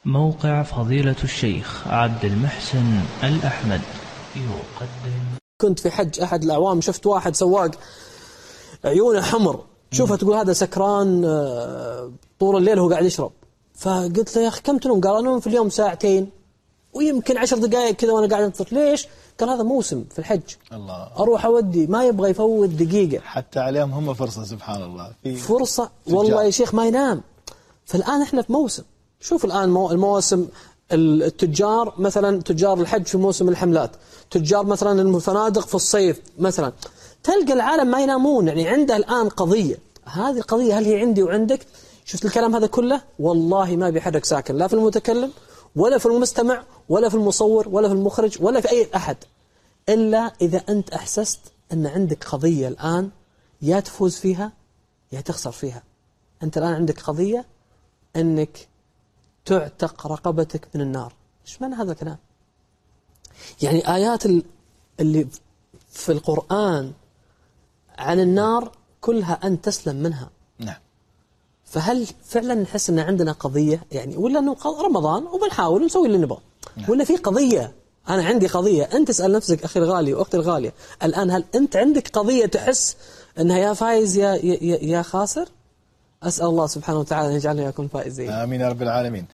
موقع فضيلة الشيخ عبد المحسن الأحمد يقدم. كنت في حج أحد الأعوام، شفت واحد سواق عيونه حمر، شوفها تقول هذا سكران طول الليل وهو قاعد يشرب. فقلت له يا أخي كم تنوم؟ قال أنوم في اليوم ساعتين ويمكن 10 دقائق كذا وأنا قاعد أنتظر. ليش؟ قال هذا موسم في الحج، الله. أروح أودي، ما يبغى يفوت دقيقة. حتى عليهم هم فرصة، سبحان الله، في فرصة والله يا شيخ ما ينام. فالآن إحنا في موسم، شوف الآن المواسم، التجار مثلا، تجار الحج في موسم الحملات، تجار مثلا الفنادق في الصيف مثلا، تلقى العالم ما ينامون، يعني عنده الآن قضية. هذه القضية هل هي عندي وعندك؟ شفت الكلام هذا كله والله ما بيحرك ساكن، لا في المتكلم ولا في المستمع ولا في المصور ولا في المخرج ولا في أي أحد، إلا إذا أنت أحسست أن عندك قضية الآن يا تفوز فيها يا تخسر فيها. أنت الآن عندك قضية أنك تعتق رقبتك من النار. إيش معنى هذا الكلام؟ يعني آيات اللي في القرآن عن النار كلها أن تسلم منها. نعم. فهل فعلا نحس أن عندنا قضية يعني، ولا أنه رمضان وبنحاول نسوي اللي نبغى؟ نعم. ولا في قضية؟ أنا عندي قضية. أنت اسأل نفسك أخي الغالي وأختي الغالية الآن، هل أنت عندك قضية تحس أنها يا فايز يا خاسر؟ أسأل الله سبحانه وتعالى أن يجعلنا ويكون فائزين. آمين يا رب العالمين.